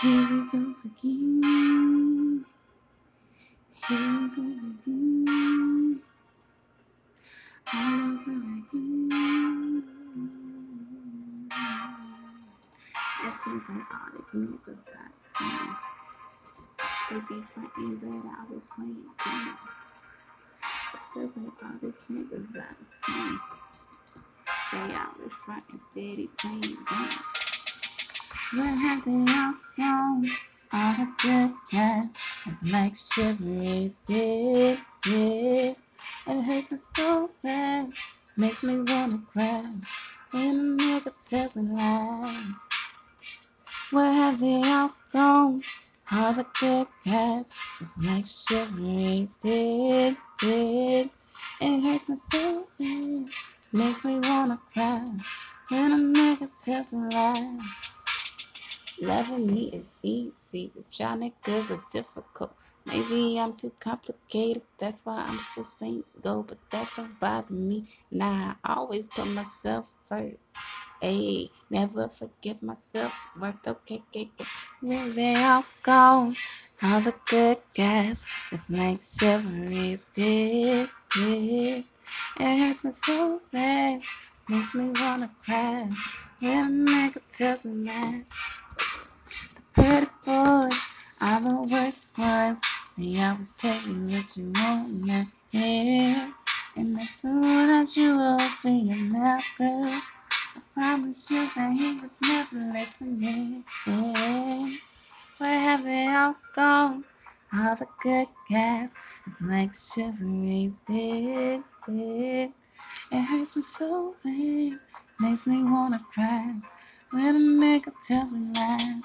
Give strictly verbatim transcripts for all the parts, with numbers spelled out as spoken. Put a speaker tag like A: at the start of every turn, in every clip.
A: Here we go again. Here we go again. All over again. It seems like all these niggas I see, they be frontin', but always playing games. It feels like all these niggas I see, they always frontin', steady playing games. Where have they all gone? All the good guys, it's like chivalry's dead, dead. It hurts me so bad, makes me wanna cry when a nigga tells me lies. Where have they all gone? All the good guys, it's like chivalry's dead, dead. It hurts me so bad, makes me wanna cry when a nigga tells me lies. Loving me is easy, but y'all niggas are difficult. Maybe I'm too complicated, that's why I'm still single. But that don't bother me, nah, I always put myself first. Ayy, never forget myself worth, okay, okay, okay. Where they all gone, all the good guys, it's like chivalry's dead, dead. It hurts me so bad, makes me wanna cry when a nigga tells me that. Pretty boys are the worst ones. They always tell you what you wanna hear. And as soon as you open your mouth, girl, I promise you that he was never listening. Yeah. Where have they all gone? All the good guys. It's like chivalry's dead, dead. It hurts me so bad, makes me wanna cry when a nigga tells me lies.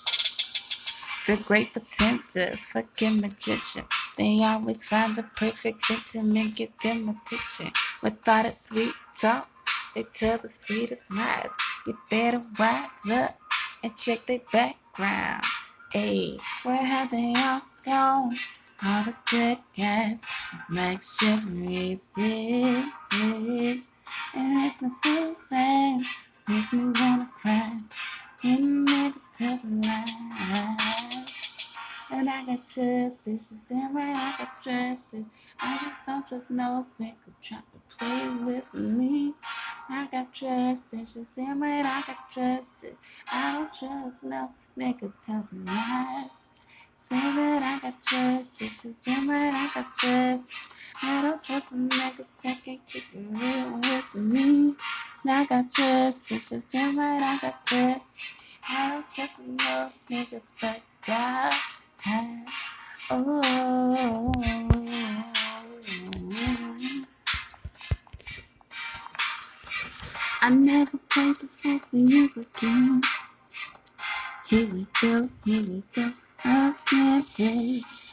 A: The great pretenders, fucking magicians. They always find the perfect victim and get them attention. With all that sweet talk, they tell the sweetest lies. You better wise up and check their background. Ayy, where have they all gone? All the good guys, it's like chivalry's dead, dead. It hurts me so bad, makes me wanna cry. You never tell me lies. And I got trust, this is damn right, I got trust it. I just don't trust no nigga trying to play with me. I got trust, this is damn right, I got trust it. I don't trust no nigga tells me lies. Say that I got trust, this is damn right, I got trust. I don't trust a nigga that can keep it real with me. I got trust, this is damn right, I got trust. I don't trust no niggas but God. Oh, I never played the fool for you again. Here we go, here we go, again, babe.